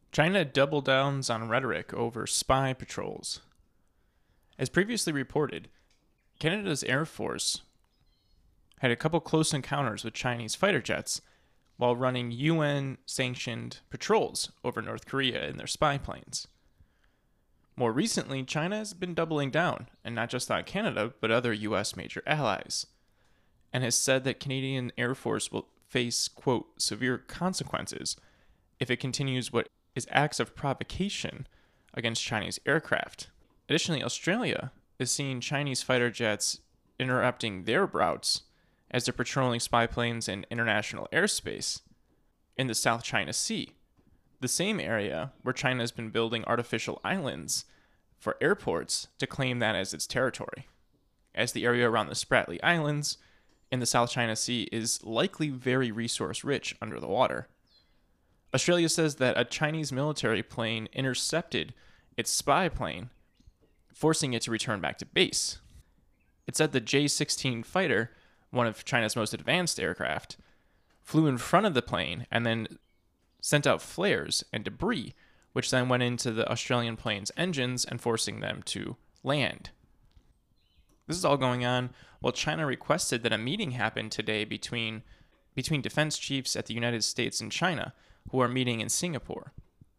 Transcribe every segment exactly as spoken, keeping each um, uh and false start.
China double downs on rhetoric over spy patrols. As previously reported, Canada's Air Force had a couple close encounters with Chinese fighter jets while running U N-sanctioned patrols over North Korea in their spy planes. More recently, China has been doubling down, and not just on Canada, but other U S major allies, and has said that Canadian Air Force will face, quote, severe consequences if it continues what is acts of provocation against Chinese aircraft. Additionally, Australia is seeing Chinese fighter jets interrupting their routes as they're patrolling spy planes in international airspace in the South China Sea, the same area where China has been building artificial islands for airports to claim that as its territory, as the area around the Spratly Islands in the South China Sea is likely very resource rich under the water. Australia says that a Chinese military plane intercepted its spy plane, forcing it to return back to base. It said the J sixteen fighter, one of China's most advanced aircraft, flew in front of the plane and then sent out flares and debris, which then went into the Australian plane's engines and forcing them to land. This is all going on while China requested that a meeting happen today between, between defense chiefs at the United States and China, who are meeting in Singapore.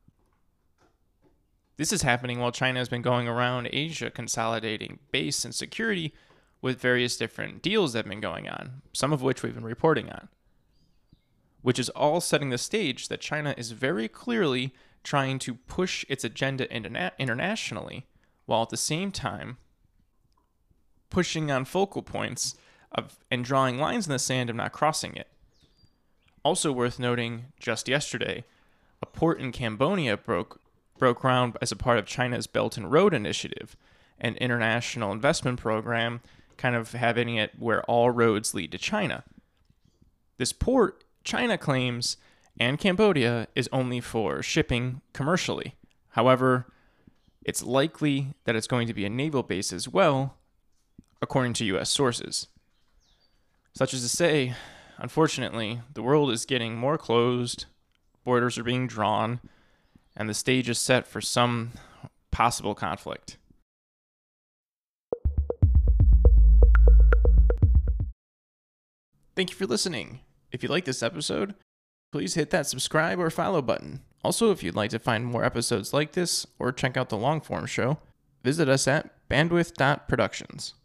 This is happening while China has been going around Asia consolidating base and security with various different deals that have been going on, some of which we've been reporting on, which is all setting the stage that China is very clearly trying to push its agenda interna- internationally, while at the same time pushing on focal points of and drawing lines in the sand of not crossing it. Also worth noting, just yesterday, a port in Cambodia broke broke ground as a part of China's Belt and Road Initiative, an international investment program kind of having it where all roads lead to China. This port, China claims, and Cambodia is only for shipping commercially. However, it's likely that it's going to be a naval base as well, according to U S sources. Such as to say, unfortunately, the world is getting more closed, borders are being drawn, and the stage is set for some possible conflict. Thank you for listening. If you like this episode, please hit that subscribe or follow button. Also, if you'd like to find more episodes like this or check out the long form show, visit us at bandwidth dot productions.